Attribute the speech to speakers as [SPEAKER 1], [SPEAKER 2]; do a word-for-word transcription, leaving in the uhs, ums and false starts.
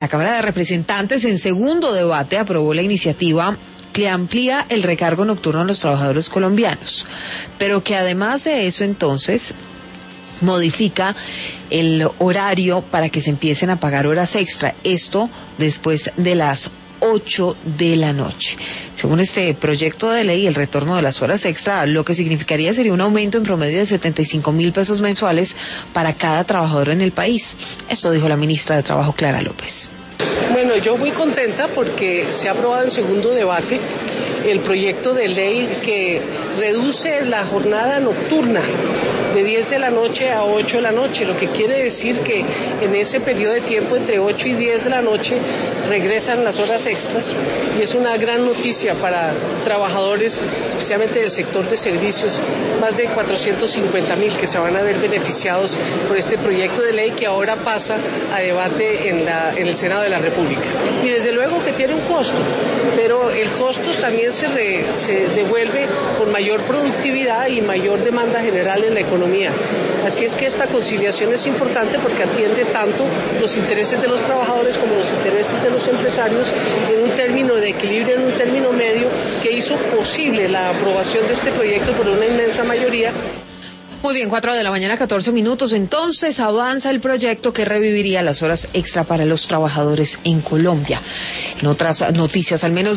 [SPEAKER 1] La Cámara de Representantes en segundo debate aprobó la iniciativa que amplía el recargo nocturno a los trabajadores colombianos, pero que además de eso entonces modifica el horario para que se empiecen a pagar horas extra, esto después de las ocho de la noche. Según este proyecto de ley, el retorno de las horas extra lo que significaría sería un aumento en promedio de setenta y cinco mil pesos mensuales para cada trabajador en el país. Esto dijo la ministra de Trabajo, Clara López.
[SPEAKER 2] Bueno, yo muy contenta porque se ha aprobado en segundo debate el proyecto de ley que reduce la jornada nocturna de diez de la noche a ocho de la noche, lo que quiere decir que en ese periodo de tiempo entre ocho y diez de la noche regresan las horas extras y es una gran noticia para trabajadores, especialmente del sector de servicios, más de cuatrocientos cincuenta mil que se van a ver beneficiados por este proyecto de ley que ahora pasa a debate en, la, en el Senado de la República. Y desde luego que tiene un costo, pero el costo también se, re, se devuelve con mayor productividad y mayor demanda general en la economía. Así es que esta conciliación es importante porque atiende tanto los intereses de los trabajadores como los intereses de los empresarios en un término de equilibrio, en un término medio que hizo posible la aprobación de este proyecto por una inmensa mayoría.
[SPEAKER 1] Muy bien, cuatro de la mañana, catorce minutos. Entonces avanza el proyecto que reviviría las horas extra para los trabajadores en Colombia. En otras noticias, al menos